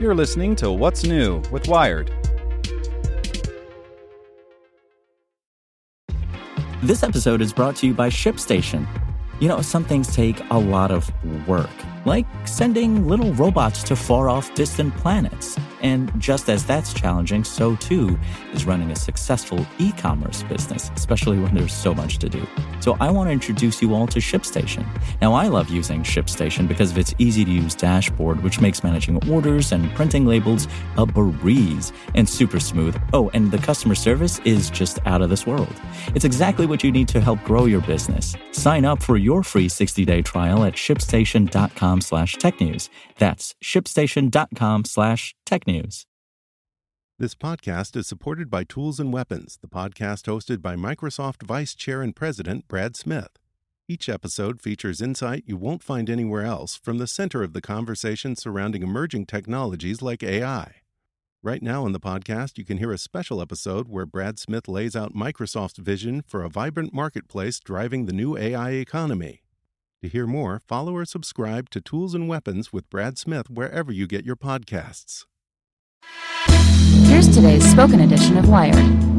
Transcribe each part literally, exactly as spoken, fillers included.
You're listening to What's New with Wired. This episode is brought to you by ShipStation. You know, some things take a lot of work, like sending little robots to far-off distant planets. And just as that's challenging, so too is running a successful e-commerce business, especially when there's so much to do. So I want to introduce you all to ShipStation. Now, I love using ShipStation because of its easy-to-use dashboard, which makes managing orders and printing labels a breeze and super smooth. Oh, and the customer service is just out of this world. It's exactly what you need to help grow your business. Sign up for your free sixty-day trial at shipstation.com slash technews. That's shipstation.com slash technews. This podcast is supported by Tools and Weapons, the podcast hosted by Microsoft Vice Chair and President Brad Smith. Each episode features insight you won't find anywhere else from the center of the conversation surrounding emerging technologies like A I. Right now in the podcast, you can hear a special episode where Brad Smith lays out Microsoft's vision for a vibrant marketplace driving the new A I economy. To hear more, follow or subscribe to Tools and Weapons with Brad Smith wherever you get your podcasts. Here's today's spoken edition of Wired.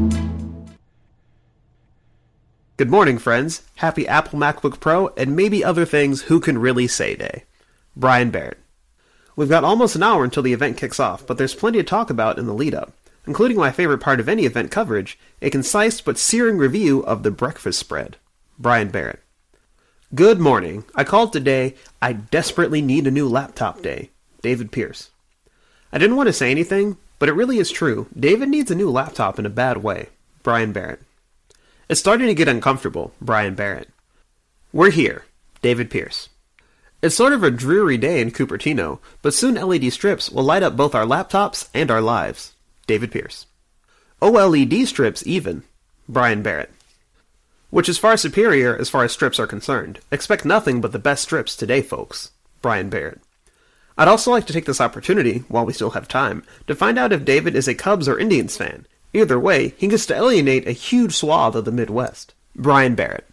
Good morning, friends. Happy Apple MacBook Pro and maybe other things Who Can Really Say Day. Brian Barrett. We've got almost an hour until the event kicks off, but there's plenty to talk about in the lead-up, including my favorite part of any event coverage, a concise but searing review of the breakfast spread. Brian Barrett. Good morning. I called today, I desperately need a new laptop day. David Pierce. I didn't want to say anything, but it really is true. David needs a new laptop in a bad way. Brian Barrett. It's starting to get uncomfortable. Brian Barrett. We're here. David Pierce. It's sort of a dreary day in Cupertino, but soon L E D strips will light up both our laptops and our lives. David Pierce. O L E D strips even. Brian Barrett. Which is far superior as far as strips are concerned. Expect nothing but the best strips today, folks. Brian Barrett. I'd also like to take this opportunity, while we still have time, to find out if David is a Cubs or Indians fan. Either way, he gets to alienate a huge swath of the Midwest. Brian Barrett.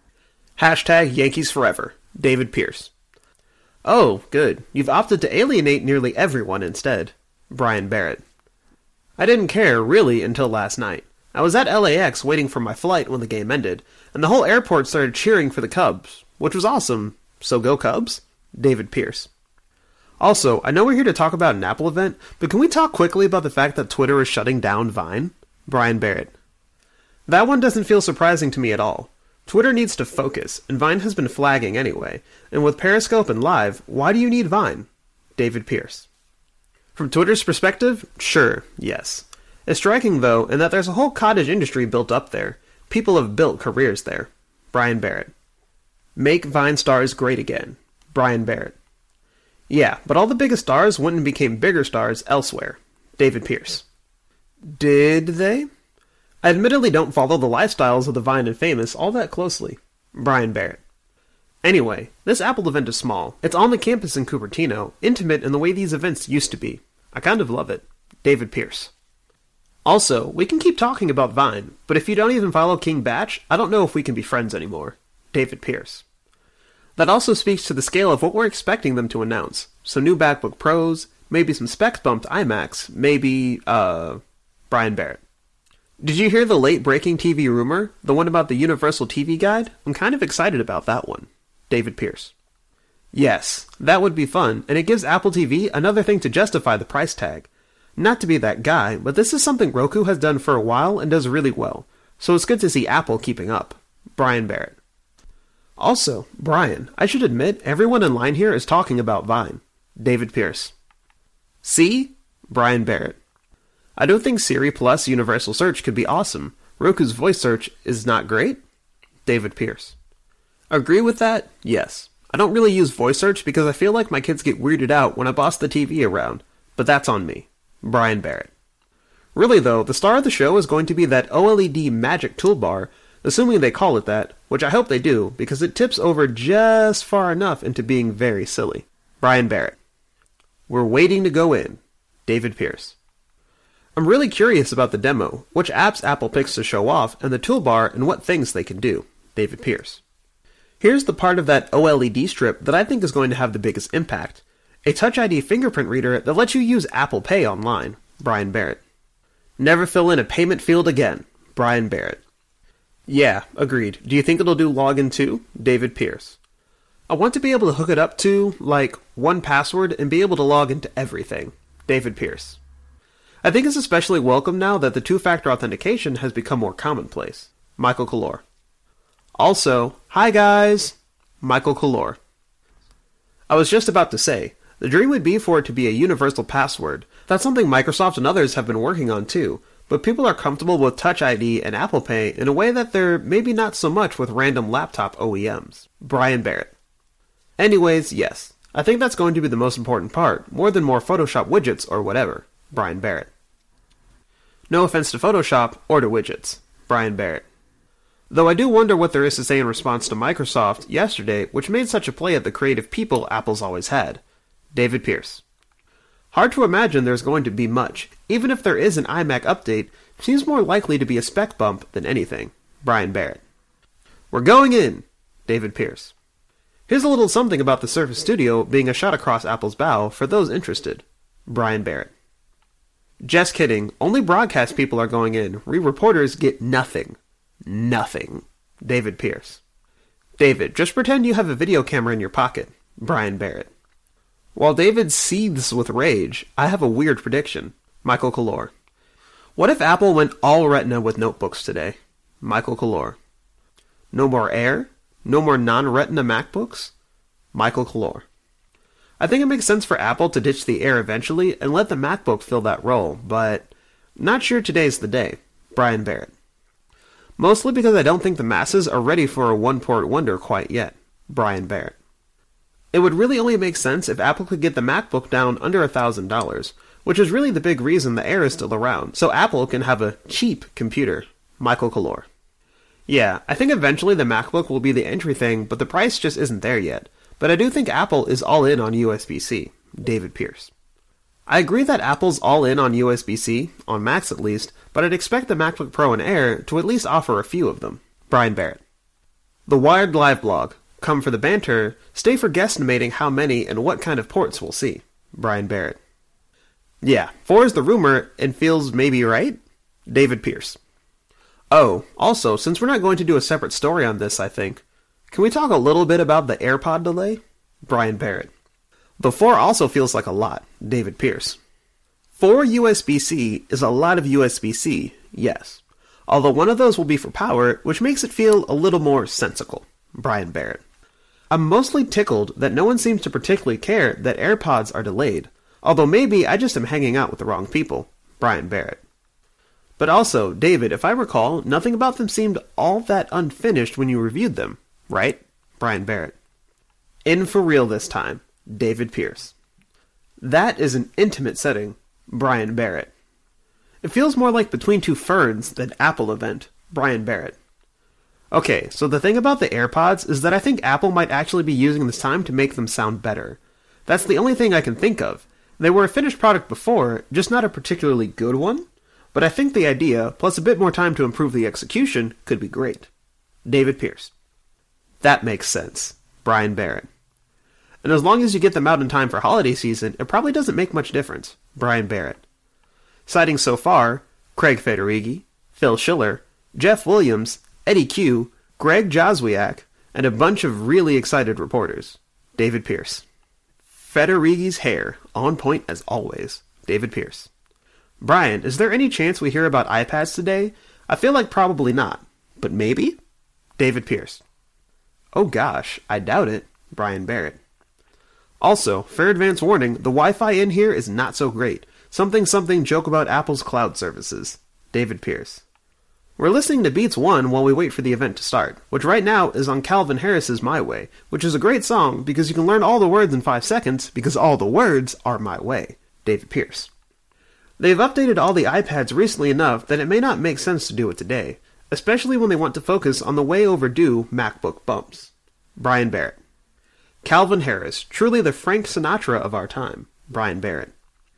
Hashtag Yankees Forever. David Pierce. Oh, good. You've opted to alienate nearly everyone instead. Brian Barrett. I didn't care, really, until last night. I was at L A X waiting for my flight when the game ended, and the whole airport started cheering for the Cubs, which was awesome. So go Cubs? David Pierce. Also, I know we're here to talk about an Apple event, but can we talk quickly about the fact that Twitter is shutting down Vine? Brian Barrett. That one doesn't feel surprising to me at all. Twitter needs to focus, and Vine has been flagging anyway, and with Periscope and Live, why do you need Vine? David Pierce. From Twitter's perspective, sure, yes. It's striking, though, in that there's a whole cottage industry built up there. People have built careers there. Brian Barrett. Make Vine stars great again. Brian Barrett. Yeah, but all the biggest stars went and became bigger stars elsewhere. David Pierce. Did they? I admittedly don't follow the lifestyles of the Vine and famous all that closely. Brian Barrett. Anyway, this Apple event is small. It's on the campus in Cupertino, intimate in the way these events used to be. I kind of love it. David Pierce. Also, we can keep talking about Vine, but if you don't even follow King Batch, I don't know if we can be friends anymore. David Pierce. That also speaks to the scale of what we're expecting them to announce. Some new MacBook Pros, maybe some specs-bumped iMacs, maybe, uh, Brian Barrett. Did you hear the late-breaking T V rumor? The one about the Universal T V Guide? I'm kind of excited about that one. David Pierce. Yes, that would be fun, and it gives Apple T V another thing to justify the price tag. Not to be that guy, but this is something Roku has done for a while and does really well, so it's good to see Apple keeping up. Brian Barrett. Also, Brian, I should admit, everyone in line here is talking about Vine. David Pierce. See? Brian Barrett. I don't think Siri plus Universal Search could be awesome. Roku's voice search is not great? David Pierce. Agree with that? Yes. I don't really use voice search because I feel like my kids get weirded out when I boss the T V around, but that's on me. Brian Barrett. Really though, the star of the show is going to be that O L E D magic toolbar, assuming they call it that, which I hope they do, because it tips over just far enough into being very silly. Brian Barrett. We're waiting to go in. David Pierce. I'm really curious about the demo, which apps Apple picks to show off, and the toolbar and what things they can do. David Pierce. Here's the part of that O L E D strip that I think is going to have the biggest impact. A Touch I D fingerprint reader that lets you use Apple Pay online. Brian Barrett. Never fill in a payment field again. Brian Barrett. Yeah, agreed. Do you think it'll do login too? David Pierce. I want to be able to hook it up to, like, one password and be able to log into everything. David Pierce. I think it's especially welcome now that the two-factor authentication has become more commonplace. Michael Kalor. Also, hi guys! Michael Kalor. I was just about to say, the dream would be for it to be a universal password. That's something Microsoft and others have been working on too, but people are comfortable with Touch I D and Apple Pay in a way that they're maybe not so much with random laptop O E Ms. Brian Barrett. Anyways, yes, I think that's going to be the most important part, more than more Photoshop widgets or whatever. Brian Barrett. No offense to Photoshop or to widgets. Brian Barrett. Though I do wonder what there is to say in response to Microsoft yesterday, which made such a play at the creative people Apple's always had. David Pierce. Hard to imagine there's going to be much. Even if there is an iMac update, it seems more likely to be a spec bump than anything. Brian Barrett. We're going in. David Pierce. Here's a little something about the Surface Studio being a shot across Apple's bow for those interested. Brian Barrett. Just kidding. Only broadcast people are going in. We reporters get nothing. Nothing. David Pierce. David, just pretend you have a video camera in your pocket. Brian Barrett. While David seethes with rage, I have a weird prediction. Michael Kalor. What if Apple went all Retina with notebooks today? Michael Kalor. No more Air? No more non-Retina MacBooks? Michael Kalor. I think it makes sense for Apple to ditch the Air eventually and let the MacBook fill that role, but not sure today's the day. Brian Barrett. Mostly because I don't think the masses are ready for a one-port wonder quite yet. Brian Barrett. It would really only make sense if Apple could get the MacBook down under one thousand dollars, which is really the big reason the Air is still around, so Apple can have a cheap computer. Michael Kalor. Yeah, I think eventually the MacBook will be the entry thing, but the price just isn't there yet. But I do think Apple is all in on U S B C. David Pierce. I agree that Apple's all in on U S B C, on Macs at least, but I'd expect the MacBook Pro and Air to at least offer a few of them. Brian Barrett. The Wired Live blog. Come for the banter, stay for guesstimating how many and what kind of ports we'll see. Brian Barrett. Yeah, four is the rumor and feels maybe right? David Pierce. Oh, also, since we're not going to do a separate story on this, I think, can we talk a little bit about the AirPod delay? Brian Barrett. The four also feels like a lot. David Pierce. four U S B C is a lot of U S B C, yes. Although one of those will be for power, which makes it feel a little more sensical. Brian Barrett. I'm mostly tickled that no one seems to particularly care that AirPods are delayed, although maybe I just am hanging out with the wrong people. Brian Barrett. But also, David, if I recall, nothing about them seemed all that unfinished when you reviewed them, right? Brian Barrett. In for real this time. David Pierce. That is an intimate setting. Brian Barrett. It feels more like Between Two Ferns than Apple event. Brian Barrett. Okay, so the thing about the AirPods is that I think Apple might actually be using this time to make them sound better. That's the only thing I can think of. They were a finished product before, just not a particularly good one. But I think the idea, plus a bit more time to improve the execution, could be great. David Pierce. That makes sense. Brian Barrett. And as long as you get them out in time for holiday season, it probably doesn't make much difference. Brian Barrett. Citing so far, Craig Federighi, Phil Schiller, Jeff Williams, Eddie Q, Greg Joswiak, and a bunch of really excited reporters. David Pierce. Federighi's hair, on point as always. David Pierce. Brian, is there any chance we hear about iPads today? I feel like probably not, but maybe? David Pierce. Oh gosh, I doubt it. Brian Barrett. Also, fair advance warning, the Wi-Fi in here is not so great. Something something joke about Apple's cloud services. David Pierce. We're listening to Beats one while we wait for the event to start, which right now is on Calvin Harris's My Way, which is a great song because you can learn all the words in five seconds because all the words are my way. David Pierce. They've updated all the iPads recently enough that it may not make sense to do it today, especially when they want to focus on the way overdue MacBook bumps. Brian Barrett. Calvin Harris, truly the Frank Sinatra of our time. Brian Barrett.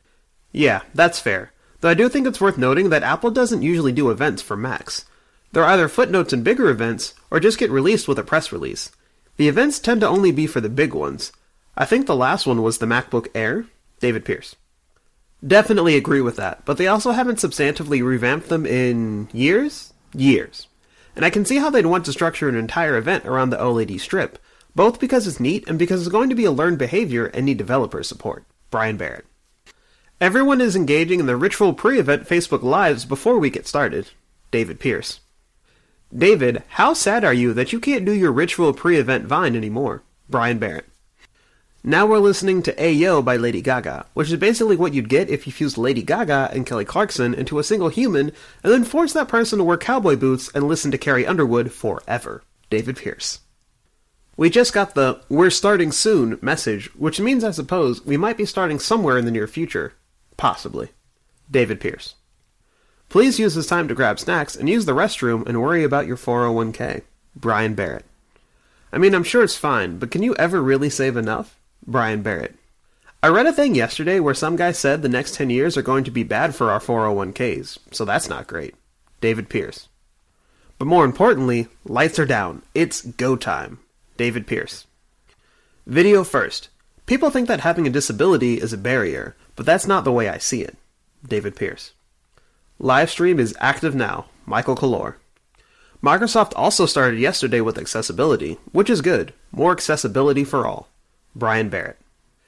Yeah, that's fair. Though I do think it's worth noting that Apple doesn't usually do events for Macs. They're either footnotes in bigger events, or just get released with a press release. The events tend to only be for the big ones. I think the last one was the MacBook Air. David Pierce. Definitely agree with that, but they also haven't substantively revamped them in years? Years. And I can see how they'd want to structure an entire event around the OLED strip, both because it's neat and because it's going to be a learned behavior and need developer support. Brian Barrett. Everyone is engaging in the ritual pre-event Facebook Lives before we get started. David Pierce. David, how sad are you that you can't do your ritual pre-event Vine anymore? Brian Barrett. Now we're listening to Ayo by Lady Gaga, which is basically what you'd get if you fused Lady Gaga and Kelly Clarkson into a single human, and then forced that person to wear cowboy boots and listen to Carrie Underwood forever. David Pierce. We just got the "we're starting soon" message, which means, I suppose, we might be starting somewhere in the near future. Possibly. David Pierce. Please use this time to grab snacks and use the restroom and worry about your four oh one k. Brian Barrett. I mean, I'm sure it's fine, but can you ever really save enough? Brian Barrett. I read a thing yesterday where some guy said the next ten years are going to be bad for our four oh one k's, so that's not great. David Pierce. But more importantly, lights are down. It's go time. David Pierce. Video first. People think that having a disability is a barrier, but that's not the way I see it. David Pierce. Livestream is active now. Michael Kalor. Microsoft also started yesterday with accessibility, which is good. More accessibility for all. Brian Barrett.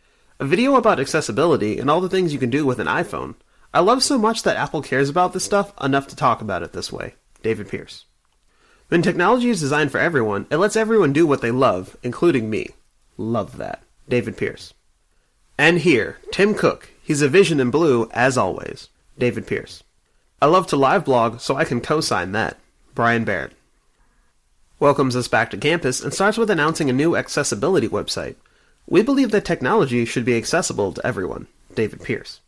A video about accessibility and all the things you can do with an iPhone. I love so much that Apple cares about this stuff enough to talk about it this way. David Pierce. When technology is designed for everyone, it lets everyone do what they love, including me. Love that. David Pierce. And here, Tim Cook. He's a vision in blue, as always. David Pierce. I love to live blog, so I can co-sign that. Brian Barrett. Welcomes us back to campus and starts with announcing a new accessibility website. We believe that technology should be accessible to everyone. David Pierce.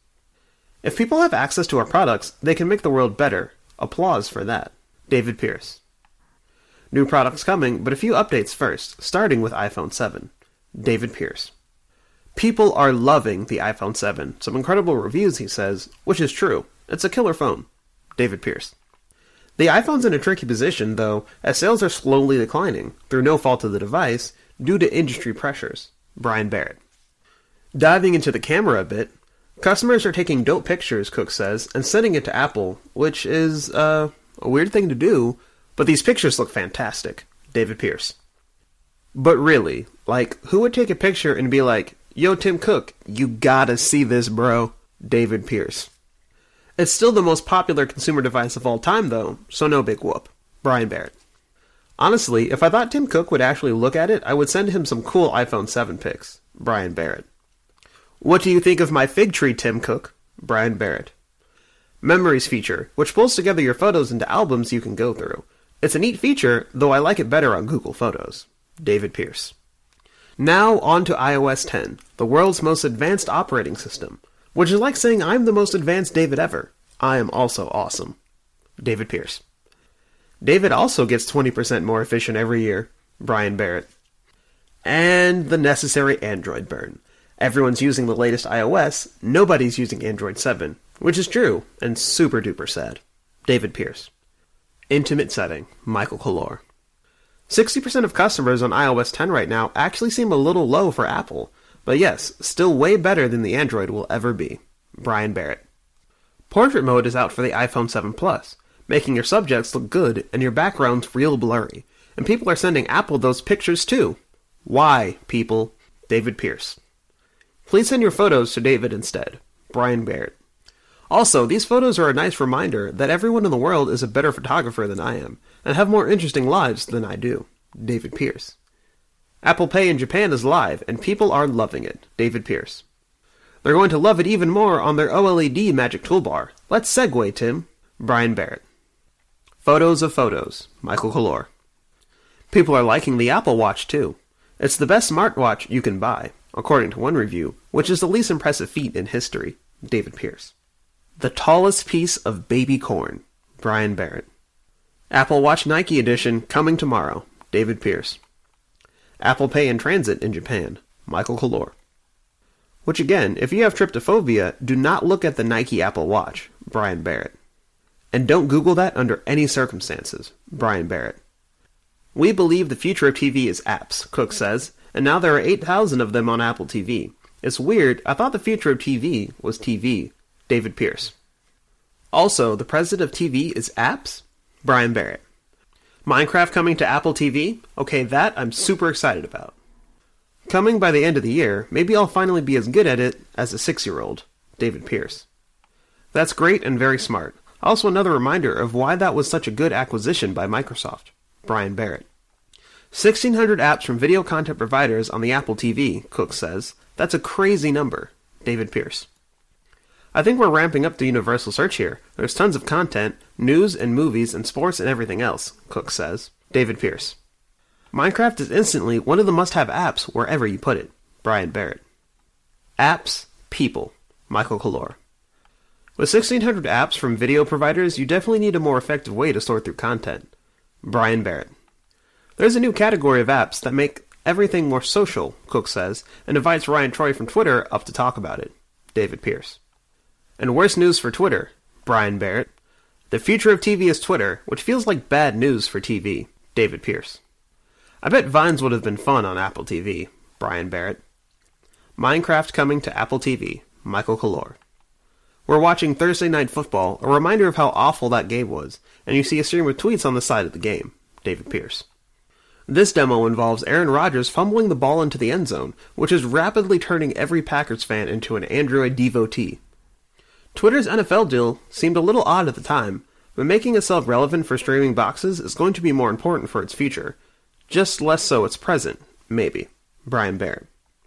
If people have access to our products, they can make the world better. Applause for that. David Pierce. New products coming, but a few updates first, starting with iPhone seven. David Pierce. People are loving the iPhone seven. Some incredible reviews, he says, which is true. It's a killer phone. David Pierce. The iPhone's in a tricky position, though, as sales are slowly declining, through no fault of the device, due to industry pressures. Brian Barrett. Diving into the camera a bit, customers are taking dope pictures, Cook says, and sending it to Apple, which is, uh, a weird thing to do, but these pictures look fantastic. David Pierce. But really, like, who would take a picture and be like, yo, Tim Cook, you gotta see this, bro? David Pierce. It's still the most popular consumer device of all time, though, so no big whoop. Brian Barrett. Honestly, if I thought Tim Cook would actually look at it, I would send him some cool iPhone seven pics. Brian Barrett. What do you think of my fig tree, Tim Cook? Brian Barrett. Memories feature, which pulls together your photos into albums you can go through. It's a neat feature, though I like it better on Google Photos. David Pierce. Now on to i O S ten, the world's most advanced operating system, which is like saying I'm the most advanced David ever. I am also awesome. David Pierce. David also gets twenty percent more efficient every year. Brian Barrett. And the necessary Android burn. Everyone's using the latest iOS, nobody's using Android seven, which is true, and super duper sad. David Pierce. Intimate setting. Michael Kalor. sixty percent of customers on i O S ten right now actually seem a little low for Apple, but yes, still way better than the Android will ever be. Brian Barrett. Portrait mode is out for the iPhone seven Plus, making your subjects look good and your backgrounds real blurry, and people are sending Apple those pictures too. Why, people? David Pierce. Please send your photos to David instead. Brian Barrett. Also, these photos are a nice reminder that everyone in the world is a better photographer than I am, and have more interesting lives than I do. David Pierce. Apple Pay in Japan is live, and people are loving it. David Pierce. They're going to love it even more on their OLED Magic Toolbar. Let's segue, Tim. Brian Barrett. Photos of photos. Michael Kalor. People are liking the Apple Watch, too. It's the best smartwatch you can buy, according to one review, which is the least impressive feat in history. David Pierce. The tallest piece of baby corn. Brian Barrett. Apple Watch Nike Edition coming tomorrow. David Pierce. Apple Pay in transit in Japan. Michael Kalor. Which again, if you have tryptophobia, do not look at the Nike Apple Watch. Brian Barrett. And don't Google that under any circumstances. Brian Barrett. We believe the future of T V is apps, Cook says, and now there are eight thousand of them on Apple T V. It's weird, I thought the future of T V was T V. David Pierce. Also, the president of T V is apps? Brian Barrett. Minecraft coming to Apple T V? Okay, that I'm super excited about. Coming by the end of the year, maybe I'll finally be as good at it as a six-year-old. David Pierce. That's great and very smart. Also another reminder of why that was such a good acquisition by Microsoft. Brian Barrett. sixteen hundred apps from video content providers on the Apple T V, Cook says. That's a crazy number. David Pierce. I think we're ramping up the universal search here. There's tons of content, news and movies and sports and everything else, Cook says. David Pierce. Minecraft is instantly one of the must-have apps wherever you put it. Brian Barrett. Apps, people. Michael Kalor. With sixteen hundred apps from video providers, you definitely need a more effective way to sort through content. Brian Barrett. There's a new category of apps that make everything more social, Cook says, and invites Ryan Troy from Twitter up to talk about it. David Pierce. And worse news for Twitter. Brian Barrett. The future of T V is Twitter, which feels like bad news for T V. David Pierce. I bet Vines would have been fun on Apple T V. Brian Barrett. Minecraft coming to Apple T V. Michael Kalor. We're watching Thursday Night Football, a reminder of how awful that game was, and you see a stream of tweets on the side of the game. David Pierce. This demo involves Aaron Rodgers fumbling the ball into the end zone, which is rapidly turning every Packers fan into an Android devotee. Twitter's N F L deal seemed a little odd at the time, but making itself relevant for streaming boxes is going to be more important for its future. Just less so its present, maybe. Brian Barrett.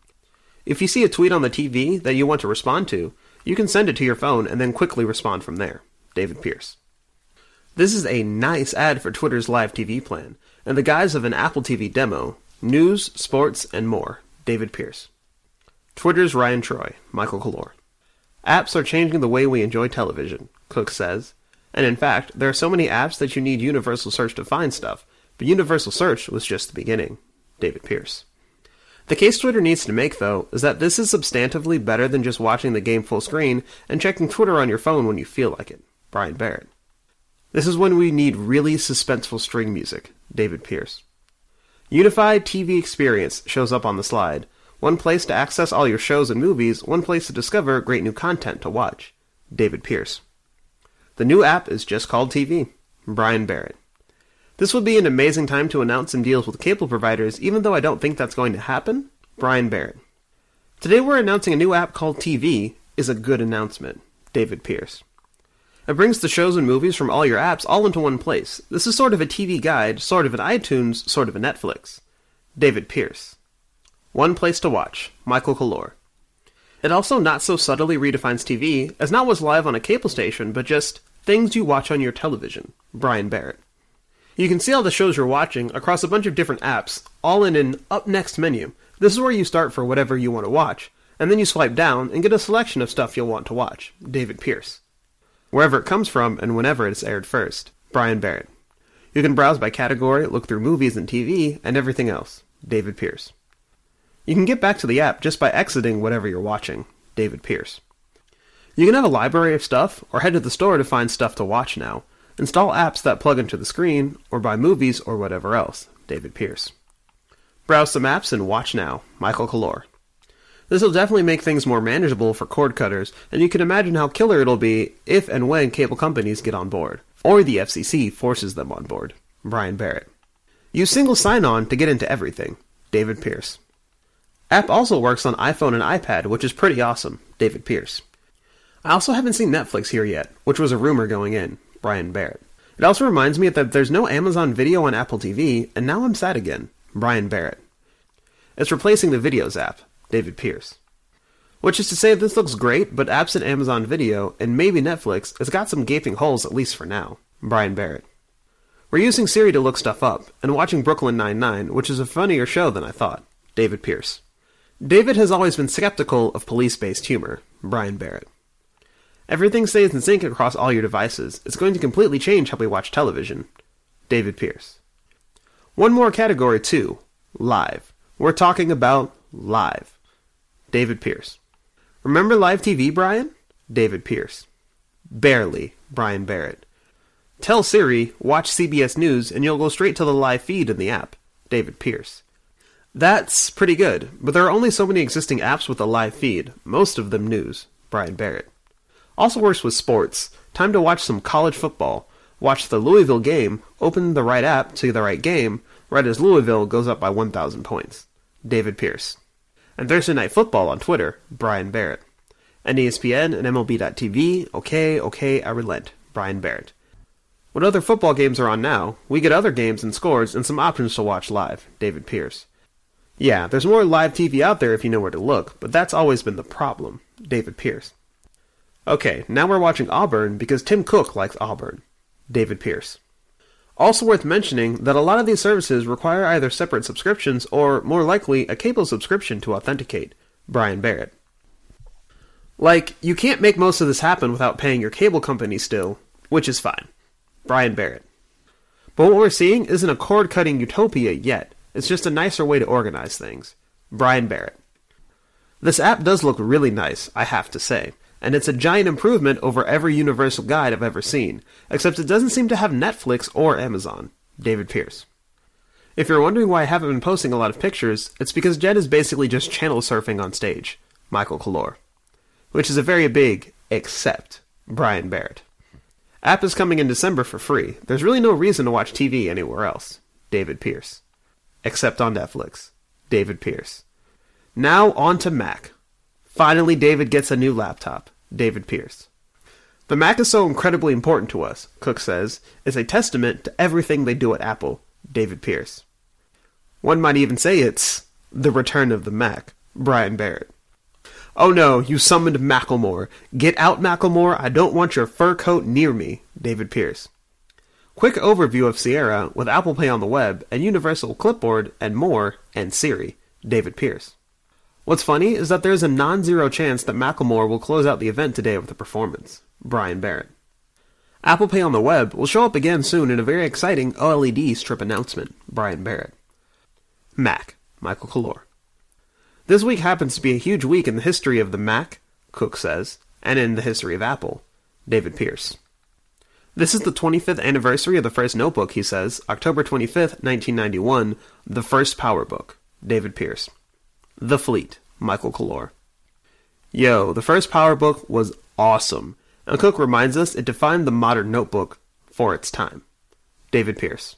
If you see a tweet on the T V that you want to respond to, you can send it to your phone and then quickly respond from there. David Pierce. This is a nice ad for Twitter's live T V plan, and the guise of an Apple T V demo. News, sports, and more. David Pierce. Twitter's Ryan Troy. Michael Kalor. Apps are changing the way we enjoy television, Cook says. And in fact, there are so many apps that you need universal search to find stuff, but universal search was just the beginning. David Pierce. The case Twitter needs to make, though, is that this is substantively better than just watching the game full screen and checking Twitter on your phone when you feel like it. Brian Barrett. This is when we need really suspenseful string music. David Pierce. Unified T V experience shows up on the slide. One place to access all your shows and movies, one place to discover great new content to watch. David Pierce. The new app is just called T V. Brian Barrett. This would be an amazing time to announce some deals with cable providers, even though I don't think that's going to happen. Brian Barrett. Today we're announcing a new app called T V is a good announcement. David Pierce. It brings the shows and movies from all your apps all into one place. This is sort of a T V guide, sort of an iTunes, sort of a Netflix. David Pierce. One place to watch. Michael Kalor. It also not so subtly redefines T V as not what's live on a cable station, but just things you watch on your television. Brian Barrett. You can see all the shows you're watching across a bunch of different apps, all in an Up Next menu. This is where you start for whatever you want to watch, and then you swipe down and get a selection of stuff you'll want to watch. David Pierce. Wherever it comes from and whenever it's aired first. Brian Barrett. You can browse by category, look through movies and T V, and everything else. David Pierce. You can get back to the app just by exiting whatever you're watching. David Pierce. You can have a library of stuff, or head to the store to find stuff to watch now. Install apps that plug into the screen, or buy movies or whatever else. David Pierce. Browse some apps and watch now. Michael Kalor. This will definitely make things more manageable for cord cutters, and you can imagine how killer it'll be if and when cable companies get on board, or the F C C forces them on board. Brian Barrett. Use single sign-on to get into everything. David Pierce. App also works on iPhone and iPad, which is pretty awesome. David Pierce. I also haven't seen Netflix here yet, which was a rumor going in. Brian Barrett. It also reminds me that there's no Amazon Video on Apple T V, and now I'm sad again. Brian Barrett. It's replacing the Videos app. David Pierce. Which is to say this looks great, but absent Amazon Video, and maybe Netflix, it's got some gaping holes at least for now. Brian Barrett. We're using Siri to look stuff up, and watching Brooklyn Nine-Nine, which is a funnier show than I thought. David Pierce. David has always been skeptical of police-based humor. Brian Barrett. Everything stays in sync across all your devices. It's going to completely change how we watch television. David Pierce. One more category, too. Live. We're talking about live. David Pierce. Remember live T V, Brian? David Pierce. Barely. Brian Barrett. Tell Siri, watch C B S News, and you'll go straight to the live feed in the app. David Pierce. That's pretty good, but there are only so many existing apps with a live feed, most of them news. Brian Barrett. Also works with sports. Time to watch some college football. Watch the Louisville game, open the right app to the right game, right as Louisville goes up by one thousand points. David Pierce. And Thursday Night Football on Twitter. Brian Barrett. And E S P N and M L B dot T V. Okay, okay, I relent. Brian Barrett. What other football games are on now? We get other games and scores and some options to watch live. David Pierce. Yeah, there's more live T V out there if you know where to look, but that's always been the problem. David Pierce. Okay, now we're watching Auburn because Tim Cook likes Auburn. David Pierce. Also worth mentioning that a lot of these services require either separate subscriptions or, more likely, a cable subscription to authenticate. Brian Barrett. Like, you can't make most of this happen without paying your cable company still, which is fine. Brian Barrett. But what we're seeing isn't a cord-cutting utopia yet. It's just a nicer way to organize things. Brian Barrett. This app does look really nice, I have to say, and it's a giant improvement over every Universal Guide I've ever seen, except it doesn't seem to have Netflix or Amazon. David Pierce. If you're wondering why I haven't been posting a lot of pictures, it's because Jed is basically just channel surfing on stage. Michael Kalor. Which is a very big except. Brian Barrett. App is coming in December for free. There's really no reason to watch T V anywhere else. David Pierce. Except on Netflix. David Pierce. Now on to Mac. Finally, David gets a new laptop. David Pierce. The Mac is so incredibly important to us, Cook says, is a testament to everything they do at Apple. David Pierce. One might even say it's the return of the Mac. Brian Barrett. Oh no, you summoned Macklemore. Get out, Macklemore. I don't want your fur coat near me. David Pierce. Quick overview of Sierra with Apple Pay on the web and Universal Clipboard and more, and Siri. David Pierce. What's funny is that there's a non-zero chance that Macklemore will close out the event today with a performance. Brian Barrett. Apple Pay on the web will show up again soon in a very exciting OLED strip announcement. Brian Barrett. Mac. Michael Kalor. This week happens to be a huge week in the history of the Mac, Cook says, and in the history of Apple. David Pierce. This is the twenty-fifth anniversary of the first notebook, he says, October twenty-fifth, nineteen ninety-one, the first PowerBook. David Pierce. The Fleet. Michael Kalor. Yo, the first PowerBook was awesome, and Cook reminds us it defined the modern notebook for its time. David Pierce.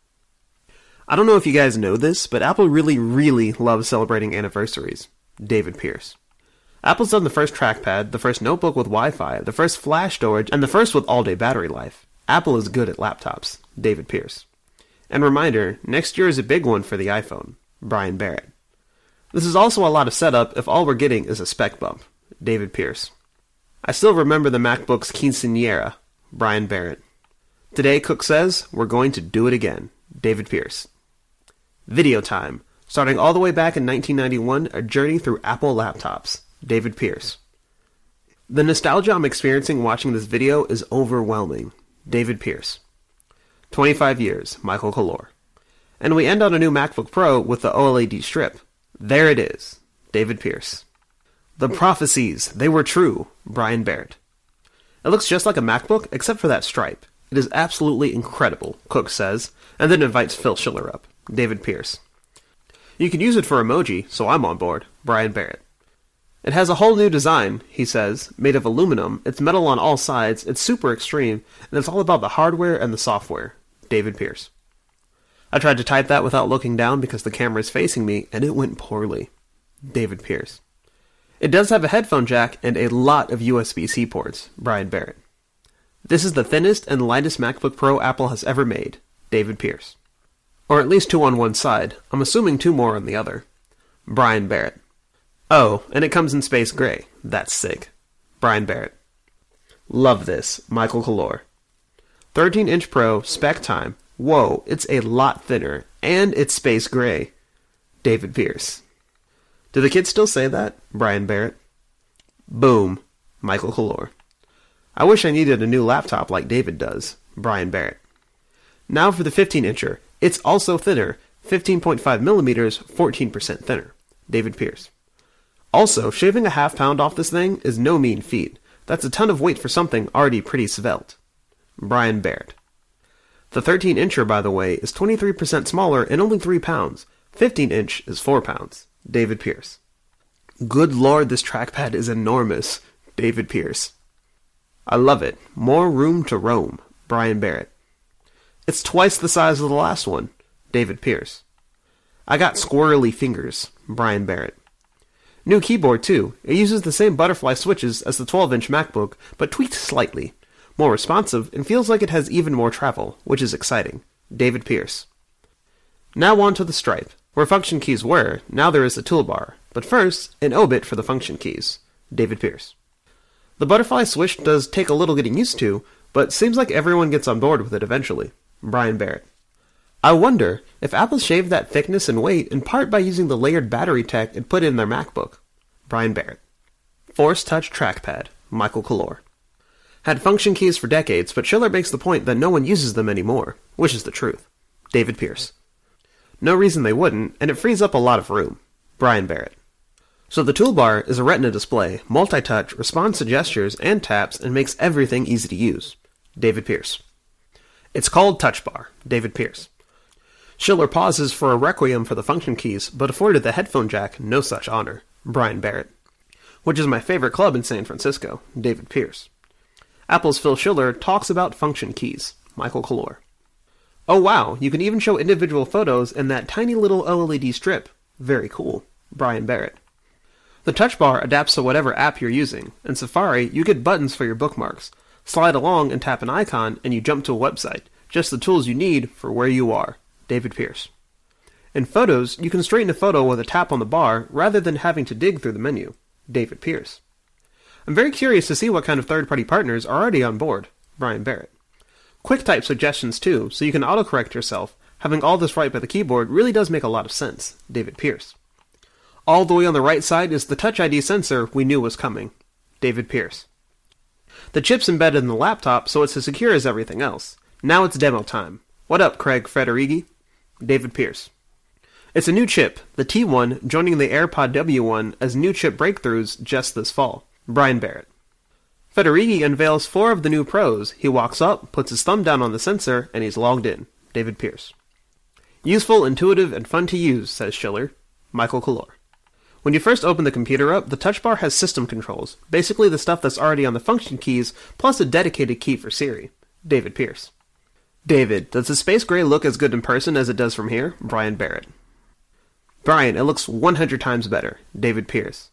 I don't know if you guys know this, but Apple really, really loves celebrating anniversaries. David Pierce. Apple's done the first trackpad, the first notebook with Wi-Fi, the first flash storage, and the first with all-day battery life. Apple is good at laptops. David Pierce. And reminder, next year is a big one for the iPhone. Brian Barrett. This is also a lot of setup if all we're getting is a spec bump. David Pierce. I still remember the MacBook's quinceañera. Brian Barrett. Today, Cook says, we're going to do it again. David Pierce. Video time. Starting all the way back in nineteen ninety-one, a journey through Apple laptops. David Pierce. The nostalgia I'm experiencing watching this video is overwhelming. David Pierce. twenty-five years. Michael Kalor. And we end on a new MacBook Pro with the OLED strip. There it is. David Pierce. The prophecies, they were true. Brian Barrett. It looks just like a MacBook, except for that stripe. It is absolutely incredible, Cook says, and then invites Phil Schiller up. David Pierce. You can use it for emoji, so I'm on board. Brian Barrett. It has a whole new design, he says, made of aluminum. It's metal on all sides, it's super extreme, and it's all about the hardware and the software. David Pierce. I tried to type that without looking down because the camera is facing me, and it went poorly. David Pierce. It does have a headphone jack and a lot of U S B-C ports. Brian Barrett. This is the thinnest and lightest MacBook Pro Apple has ever made. David Pierce. Or at least two on one side. I'm assuming two more on the other. Brian Barrett. Oh, and it comes in space gray. That's sick. Brian Barrett. Love this. Michael Kalor. thirteen inch Pro, spec time. Whoa, it's a lot thinner. And it's space gray. David Pierce. Do the kids still say that? Brian Barrett. Boom. Michael Kalor. I wish I needed a new laptop like David does. Brian Barrett. Now for the fifteen incher. It's also thinner. fifteen point five millimeters, fourteen percent thinner. David Pierce. Also, shaving a half pound off this thing is no mean feat. That's a ton of weight for something already pretty svelte. Brian Barrett. The thirteen incher, by the way, is twenty-three percent smaller and only three pounds. fifteen inch is four pounds. David Pierce. Good lord, this trackpad is enormous. David Pierce. I love it. More room to roam. Brian Barrett. It's twice the size of the last one. David Pierce. I got squirrely fingers. Brian Barrett. New keyboard too. It uses the same butterfly switches as the twelve inch MacBook, but tweaked slightly. More responsive, and feels like it has even more travel, which is exciting. David Pierce. Now on to the stripe. Where function keys were, now there is a toolbar. But first, an obit for the function keys. David Pierce. The butterfly switch does take a little getting used to, but seems like everyone gets on board with it eventually. Brian Barrett. I wonder if Apple shaved that thickness and weight in part by using the layered battery tech it put in their MacBook. Brian Barrett. Force Touch Trackpad. Michael Kalor. Had function keys for decades, but Schiller makes the point that no one uses them anymore, which is the truth. David Pierce. No reason they wouldn't, and it frees up a lot of room. Brian Barrett. So the toolbar is a retina display, multi-touch, responds to gestures and taps, and makes everything easy to use. David Pierce. It's called Touch Bar. David Pierce. Schiller pauses for a requiem for the function keys, but afforded the headphone jack no such honor. Brian Barrett. Which is my favorite club in San Francisco. David Pierce. Apple's Phil Schiller talks about function keys. Michael Kalor. Oh wow, you can even show individual photos in that tiny little O L E D strip. Very cool. Brian Barrett. The touch bar adapts to whatever app you're using. In Safari, you get buttons for your bookmarks. Slide along and tap an icon, and you jump to a website. Just the tools you need for where you are. David Pierce. In Photos, you can straighten a photo with a tap on the bar rather than having to dig through the menu. David Pierce. I'm very curious to see what kind of third-party partners are already on board. Brian Barrett. QuickType suggestions too, so you can autocorrect yourself. Having all this right by the keyboard really does make a lot of sense. David Pierce. All the way on the right side is the Touch I D sensor we knew was coming. David Pierce. The chip's embedded in the laptop, so it's as secure as everything else. Now it's demo time. What up, Craig Federighi? David Pierce. It's a new chip, the T one, joining the AirPod W one as new chip breakthroughs just this fall. Brian Barrett. Federighi unveils four of the new Pros. He walks up, puts his thumb down on the sensor, and he's logged in. David Pierce. Useful, intuitive, and fun to use, says Schiller. Michael Kalor. When you first open the computer up, the touch bar has system controls, basically the stuff that's already on the function keys, plus a dedicated key for Siri. David Pierce. David, does the Space Gray look as good in person as it does from here? Brian Barrett. Brian, it looks one hundred times better. David Pierce.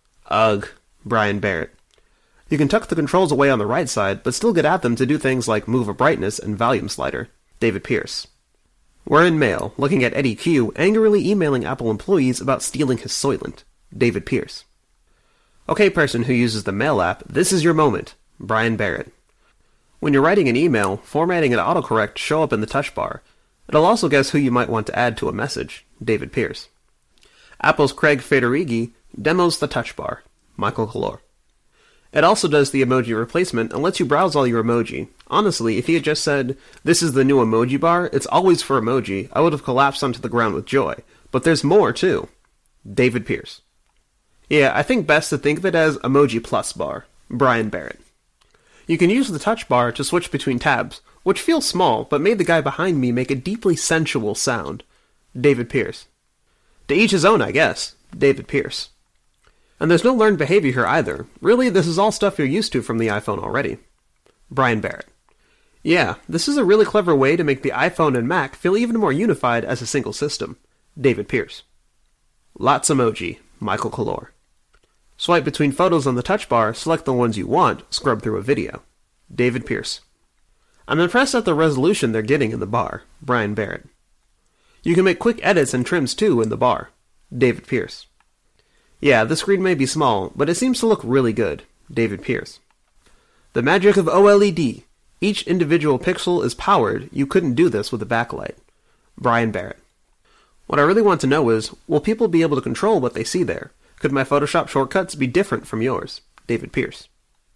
Ugh. Brian Barrett. You can tuck the controls away on the right side, but still get at them to do things like move a brightness and volume slider. David Pierce. We're in Mail, looking at Eddie Q angrily emailing Apple employees about stealing his Soylent. David Pierce. Okay, person who uses the Mail app, this is your moment. Brian Barrett. When you're writing an email, formatting and autocorrect show up in the touch bar. It'll also guess who you might want to add to a message. David Pierce. Apple's Craig Federighi demos the touch bar. Michael Kalor. It also does the emoji replacement and lets you browse all your emoji. Honestly, if he had just said, this is the new emoji bar, it's always for emoji, I would have collapsed onto the ground with joy. But there's more, too. David Pierce. Yeah, I think best to think of it as Emoji Plus Bar. Brian Barrett. You can use the touch bar to switch between tabs, which feels small, but made the guy behind me make a deeply sensual sound. David Pierce. To each his own, I guess. David Pierce. And there's no learned behavior here either. Really, this is all stuff you're used to from the iPhone already. Brian Barrett. Yeah, this is a really clever way to make the iPhone and Mac feel even more unified as a single system. David Pierce. Lots emoji. Michael Kalor. Swipe between photos on the touch bar, select the ones you want, scrub through a video. David Pierce. I'm impressed at the resolution they're getting in the bar. Brian Barrett. You can make quick edits and trims too in the bar. David Pierce. Yeah, the screen may be small, but it seems to look really good. David Pierce. The magic of O L E D. Each individual pixel is powered. You couldn't do this with a backlight. Brian Barrett. What I really want to know is, will people be able to control what they see there? Could my Photoshop shortcuts be different from yours? David Pierce.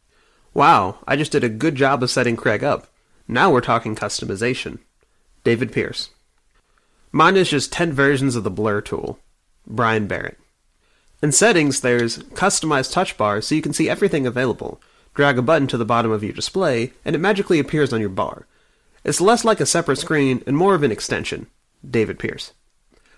Wow, I just did a good job of setting Craig up. Now we're talking customization. David Pierce. Mine is just ten versions of the blur tool. Brian Barrett. In settings, there's Customize Touch Bar so you can see everything available. Drag a button to the bottom of your display, and it magically appears on your bar. It's less like a separate screen and more of an extension. David Pierce.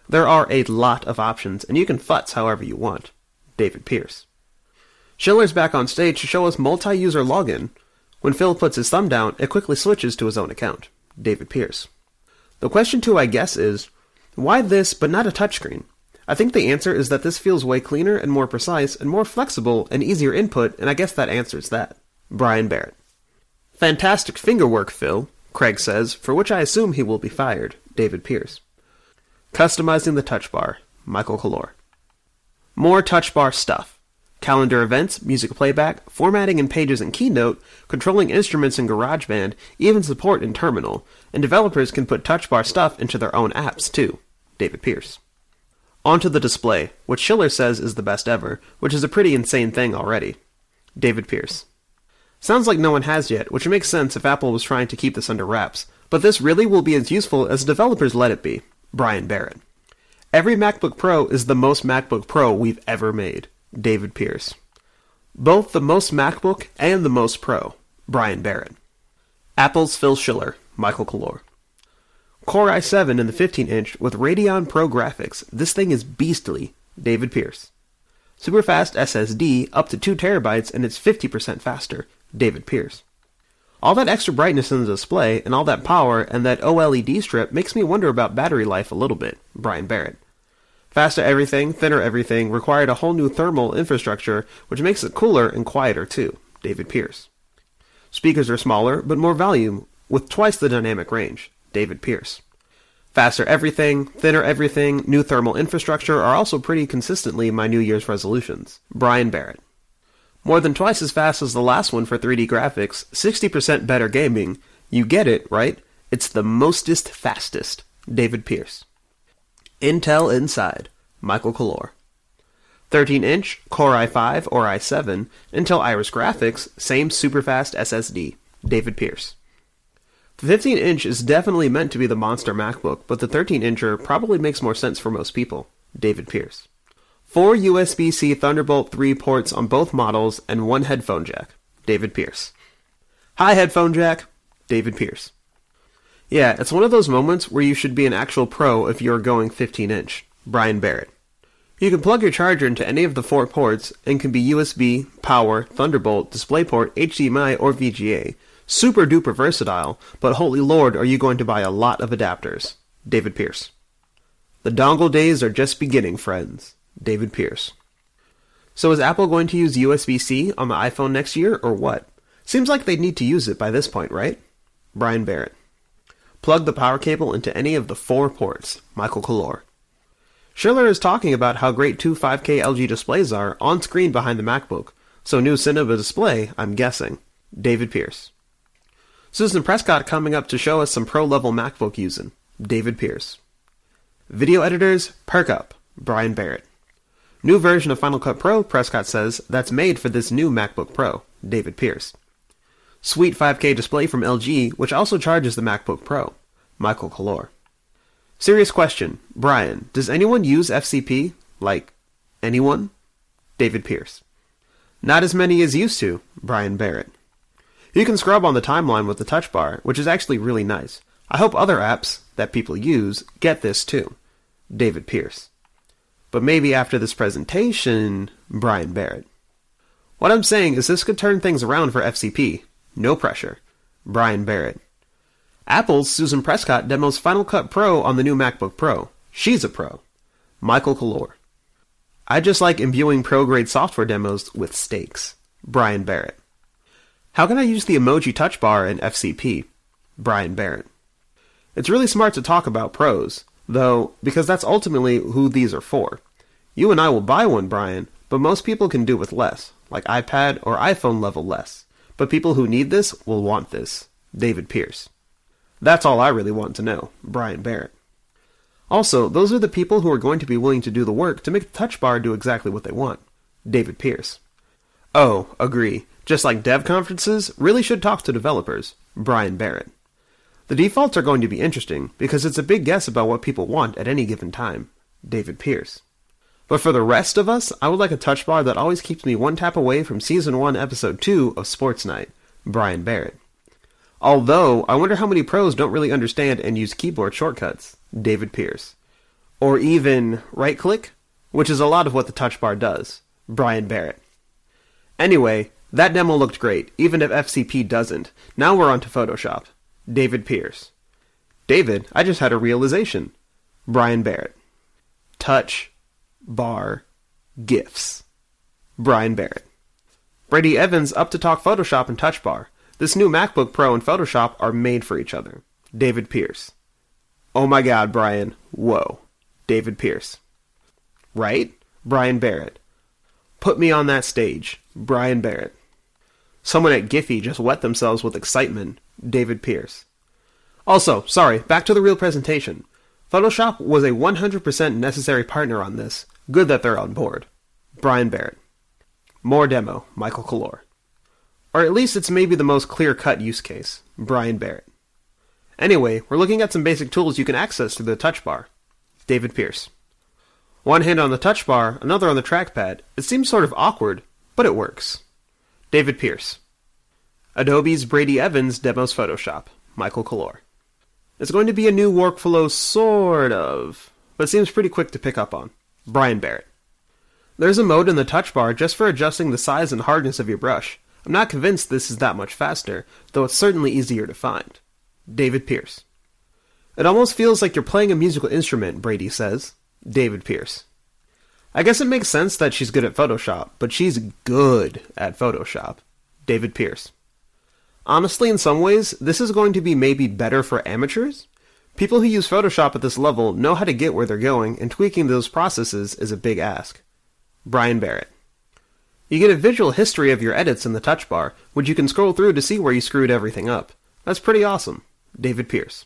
There are a lot of options, and you can futz however you want. David Pierce. Schiller's back on stage to show us multi-user login. When Phil puts his thumb down, it quickly switches to his own account. David Pierce. The question too, I guess, is, why this but not a touchscreen? I think the answer is that this feels way cleaner and more precise and more flexible and easier input, and I guess that answers that. Brian Barrett. Fantastic fingerwork, Phil, Craig says, for which I assume he will be fired. David Pierce. Customizing the touch bar. Michael Kalor. More touch bar stuff. Calendar events, music playback, formatting in Pages and Keynote, controlling instruments in GarageBand, even support in Terminal, and developers can put touch bar stuff into their own apps too. David Pierce. Onto the display, which Schiller says is the best ever, which is a pretty insane thing already. David Pierce. Sounds like no one has yet, which makes sense if Apple was trying to keep this under wraps, but this really will be as useful as developers let it be. Brian Barrett. Every MacBook Pro is the most MacBook Pro we've ever made. David Pierce. Both the most MacBook and the most Pro. Brian Barrett. Apple's Phil Schiller. Michael Kalor. Core i seven in the fifteen inch with Radeon Pro graphics. This thing is beastly. David Pierce. Superfast S S D up to two terabytes and it's fifty percent faster. David Pierce. All that extra brightness in the display and all that power and that OLED strip makes me wonder about battery life a little bit. Brian Barrett. Faster everything, thinner everything, required a whole new thermal infrastructure, which makes it cooler and quieter too. David Pierce. Speakers are smaller, but more volume, with twice the dynamic range. David Pierce. Faster everything, thinner everything, new thermal infrastructure are also pretty consistently my New Year's resolutions. Brian Barrett. More than twice as fast as the last one for three D graphics, sixty percent better gaming. You get it, right? It's the mostest fastest. David Pierce. Intel Inside. Michael Kalor. thirteen inch, Core i five or i seven, Intel Iris graphics, same superfast S S D. David Pierce. The fifteen inch is definitely meant to be the monster MacBook, but the thirteen incher probably makes more sense for most people. David Pierce. Four U S B-C Thunderbolt three ports on both models and one headphone jack. David Pierce. Hi, headphone jack. David Pierce. Yeah, it's one of those moments where you should be an actual pro if you're going fifteen inch. Brian Barrett. You can plug your charger into any of the four ports and can be U S B, Power, Thunderbolt, DisplayPort, H D M I, or V G A. Super duper versatile, but holy lord are you going to buy a lot of adapters. David Pierce. The dongle days are just beginning, friends. David Pierce. So is Apple going to use U S B-C on the iPhone next year, or what? Seems like they'd need to use it by this point, right? Brian Barrett. Plug the power cable into any of the four ports. Michael Kalor. Schiller is talking about how great two five K L G displays are on screen behind the MacBook, so new Cinema display, I'm guessing. David Pierce. Susan Prescott coming up to show us some pro-level MacBook using. David Pierce. Video editors, perk up. Brian Barrett. New version of Final Cut Pro, Prescott says, that's made for this new MacBook Pro. David Pierce. Sweet five K display from L G, which also charges the MacBook Pro. Michael Kalor. Serious question. Brian, does anyone use F C P? Like, anyone? David Pierce. Not as many as used to. Brian Barrett. You can scrub on the timeline with the touch bar, which is actually really nice. I hope other apps that people use get this too. David Pierce. But maybe after this presentation, Brian Barrett. What I'm saying is this could turn things around for F C P. No pressure. Brian Barrett. Apple's Susan Prescott demos Final Cut Pro on the new MacBook Pro. She's a pro. Michael Kalor. I just like imbuing pro-grade software demos with stakes. Brian Barrett. How can I use the emoji touch bar in F C P? Brian Barrett. It's really smart to talk about pros, though, because that's ultimately who these are for. You and I will buy one, Brian, but most people can do with less, like iPad or iPhone level less. But people who need this will want this. David Pierce. That's all I really want to know. Brian Barrett. Also, those are the people who are going to be willing to do the work to make the touch bar do exactly what they want. David Pierce. Oh, agree. Just like dev conferences, really should talk to developers. Brian Barrett. The defaults are going to be interesting, because it's a big guess about what people want at any given time. David Pierce. But for the rest of us, I would like a touch bar that always keeps me one tap away from Season one, Episode two of Sports Night. Brian Barrett. Although, I wonder how many pros don't really understand and use keyboard shortcuts. David Pierce. Or even right-click, which is a lot of what the touch bar does. Brian Barrett. Anyway, that demo looked great, even if F C P doesn't. Now we're on to Photoshop. David Pierce. David, I just had a realization. Brian Barrett. Touch, bar, GIFs. Brian Barrett. Brady Evans up to talk Photoshop and Touch Bar. This new MacBook Pro and Photoshop are made for each other. David Pierce. Oh my god, Brian. Whoa. David Pierce. Right? Brian Barrett. Put me on that stage. Brian Barrett. Someone at Giphy just wet themselves with excitement. David Pierce. Also, sorry, back to the real presentation. Photoshop was a one hundred percent necessary partner on this. Good that they're on board. Brian Barrett. More demo. Michael Kalor. Or at least it's maybe the most clear-cut use case. Brian Barrett. Anyway, we're looking at some basic tools you can access through the touch bar. David Pierce. One hand on the touch bar, another on the trackpad. It seems sort of awkward, but it works. David Pierce. Adobe's Brady Evans demos Photoshop. Michael Kalor. It's going to be a new workflow, sort of, but seems pretty quick to pick up on. Brian Barrett. There's a mode in the touch bar just for adjusting the size and hardness of your brush. I'm not convinced this is that much faster, though it's certainly easier to find. David Pierce. It almost feels like you're playing a musical instrument, Brady says. David Pierce. I guess it makes sense that she's good at Photoshop, but she's good at Photoshop. David Pierce. Honestly, in some ways, this is going to be maybe better for amateurs. People who use Photoshop at this level know how to get where they're going, and tweaking those processes is a big ask. Brian Barrett. You get a visual history of your edits in the touch bar, which you can scroll through to see where you screwed everything up. That's pretty awesome. David Pierce.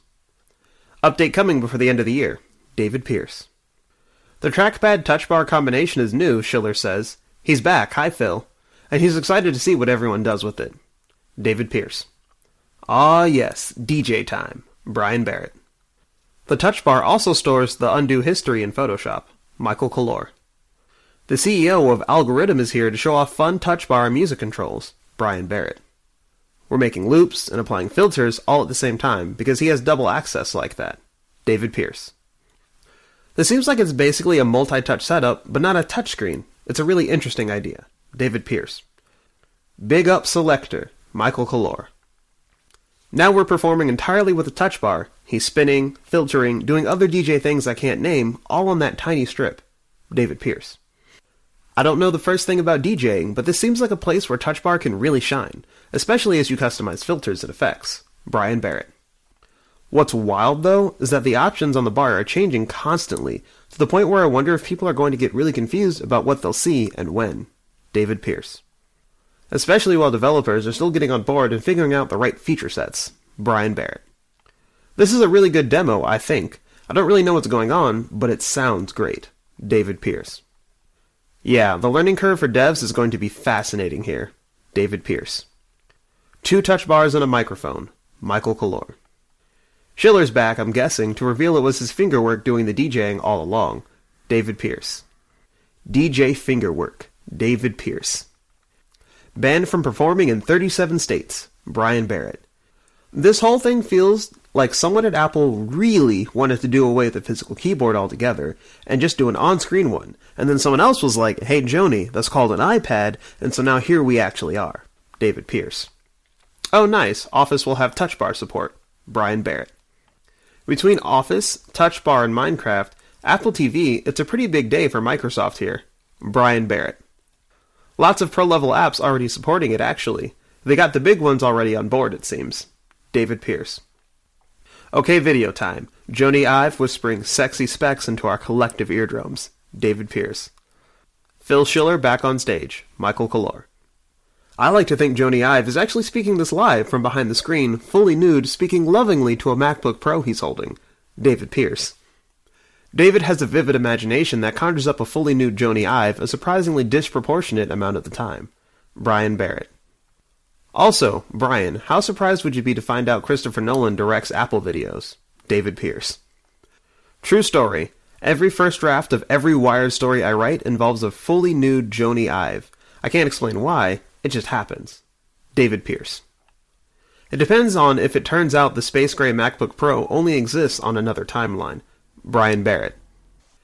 Update coming before the end of the year. David Pierce. The trackpad touch bar combination is new, Schiller says. He's back, hi Phil. And he's excited to see what everyone does with it. David Pierce. Ah yes, D J time. Brian Barrett. The touch bar also stores the undo history in Photoshop. Michael Kalor. The C E O of Algorithm is here to show off fun touch bar and music controls. Brian Barrett. We're making loops and applying filters all at the same time because he has double access like that. David Pierce. This seems like it's basically a multi-touch setup, but not a touchscreen. It's a really interesting idea. David Pierce. Big up selector. Michael Kalor. Now we're performing entirely with a touch bar. He's spinning, filtering, doing other D J things I can't name, all on that tiny strip. David Pierce. I don't know the first thing about DJing, but this seems like a place where touch bar can really shine, especially as you customize filters and effects. Brian Barrett. What's wild, though, is that the options on the bar are changing constantly, to the point where I wonder if people are going to get really confused about what they'll see and when. David Pierce. Especially while developers are still getting on board and figuring out the right feature sets. Brian Barrett. This is a really good demo, I think. I don't really know what's going on, but it sounds great. David Pierce. Yeah, the learning curve for devs is going to be fascinating here. David Pierce. Two touch bars and a microphone. Michael Kalor. Schiller's back, I'm guessing, to reveal it was his fingerwork doing the DJing all along. David Pierce. D J Fingerwork. David Pierce. Banned from performing in thirty-seven states. Brian Barrett. This whole thing feels like someone at Apple really wanted to do away with the physical keyboard altogether and just do an on-screen one. And then someone else was like, hey Joni, that's called an iPad, and so now here we actually are. David Pierce. Oh nice, Office will have touch bar support. Brian Barrett. Between Office, Touch Bar, and Minecraft, Apple T V, it's a pretty big day for Microsoft here. Brian Barrett. Lots of pro-level apps already supporting it, actually. They got the big ones already on board, it seems. David Pierce. Okay, video time. Joni Ive whispering sexy specs into our collective eardrums. David Pierce. Phil Schiller back on stage. Michael Kalor. I like to think Joni Ive is actually speaking this live from behind the screen, fully nude, speaking lovingly to a MacBook Pro he's holding. David Pierce. David has a vivid imagination that conjures up a fully nude Joni Ive a surprisingly disproportionate amount of the time. Brian Barrett. Also, Brian, how surprised would you be to find out Christopher Nolan directs Apple videos? David Pierce. True story. Every first draft of every Wired story I write involves a fully nude Joni Ive. I can't explain why, it just happens. David Pierce. It depends on if it turns out the Space Gray MacBook Pro only exists on another timeline. Brian Barrett.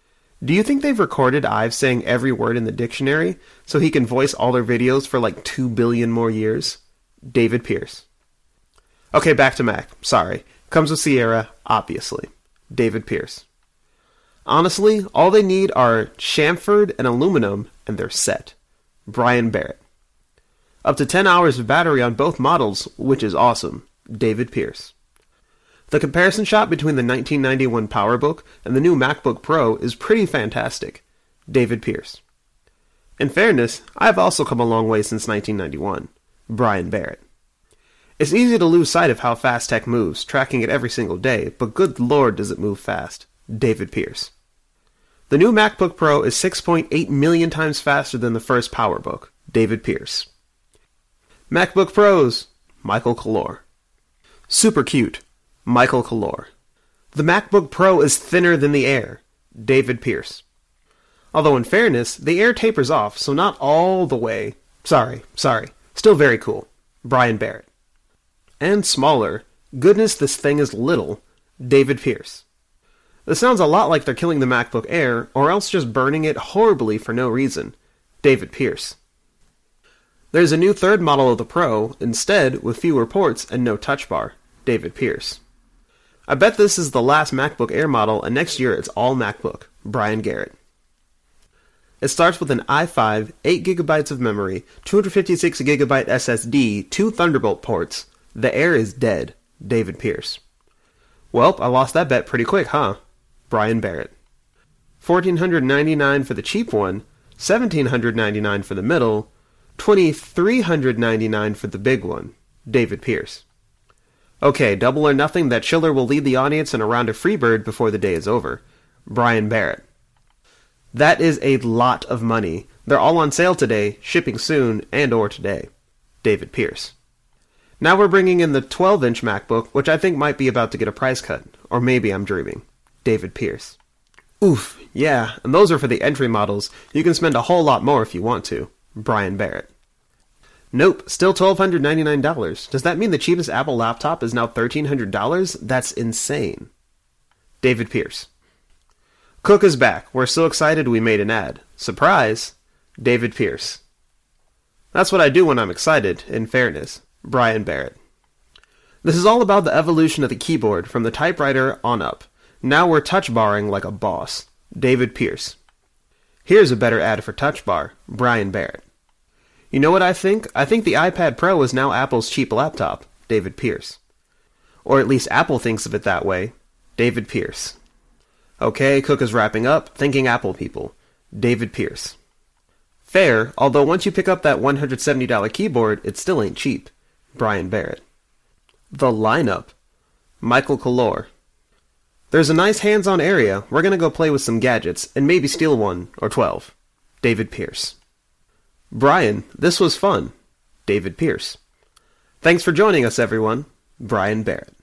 Do you think they've recorded Ives saying every word in the dictionary so he can voice all their videos for like two billion more years? David Pierce. Okay, back to Mac. Sorry. Comes with Sierra, obviously. David Pierce. Honestly, all they need are chamfered and aluminum, and they're set. Brian Barrett. Up to ten hours of battery on both models, which is awesome. David Pierce. The comparison shot between the nineteen ninety-one PowerBook and the new MacBook Pro is pretty fantastic. David Pierce. In fairness, I have also come a long way since nineteen ninety-one. Brian Barrett. It's easy to lose sight of how fast tech moves, tracking it every single day, but good lord does it move fast. David Pierce. The new MacBook Pro is six point eight million times faster than the first PowerBook. David Pierce. MacBook Pros. Michael Kalor. Super cute. Michael Kalor. The MacBook Pro is thinner than the Air. David Pierce. Although in fairness, the Air tapers off, so not all the way. Sorry, sorry. Still very cool. Brian Barrett. And smaller. Goodness, this thing is little. David Pierce. This sounds a lot like they're killing the MacBook Air, or else just burning it horribly for no reason. David Pierce. There's a new third model of the Pro, instead, with fewer ports and no touch bar. David Pierce. I bet this is the last MacBook Air model, and next year it's all MacBook. Brian Garrett. It starts with an i five, eight gigabytes of memory, two hundred fifty-six gigabyte S S D, two Thunderbolt ports. The Air is dead. David Pierce. Well, I lost that bet pretty quick, huh? Brian Barrett. fourteen ninety-nine dollars for the cheap one, seventeen ninety-nine dollars for the middle, twenty-three ninety-nine dollars for the big one. David Pierce. Okay, double or nothing, that chiller will lead the audience in a round of Freebird before the day is over. Brian Barrett. That is a lot of money. They're all on sale today, shipping soon, and or today. David Pierce. Now we're bringing in the twelve-inch MacBook, which I think might be about to get a price cut. Or maybe I'm dreaming. David Pierce. Oof, yeah, and those are for the entry models. You can spend a whole lot more if you want to. Brian Barrett. Nope, still twelve ninety-nine dollars. Does that mean the cheapest Apple laptop is now thirteen hundred dollars? That's insane. David Pierce. Cook is back. We're so excited we made an ad. Surprise! David Pierce. That's what I do when I'm excited, in fairness. Brian Barrett. This is all about the evolution of the keyboard from the typewriter on up. Now we're touch barring like a boss. David Pierce. Here's a better ad for touch bar. Brian Barrett. You know what I think? I think the iPad Pro is now Apple's cheap laptop. David Pierce. Or at least Apple thinks of it that way. David Pierce. Okay, Cook is wrapping up, thinking Apple people. David Pierce. Fair, although once you pick up that one hundred seventy dollars keyboard, it still ain't cheap. Brian Barrett. The lineup. Michael Kalor. There's a nice hands-on area. We're gonna go play with some gadgets, and maybe steal one, or twelve. David Pierce. Brian, this was fun. David Pierce. Thanks for joining us, everyone. Brian Barrett.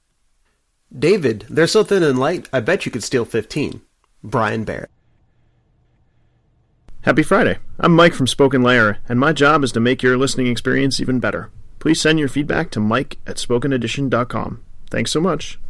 David, they're so thin and light, I bet you could steal fifteen. Brian Barrett. Happy Friday. I'm Mike from Spoken Layer, and my job is to make your listening experience even better. Please send your feedback to mike at spoken edition dot com. Thanks so much.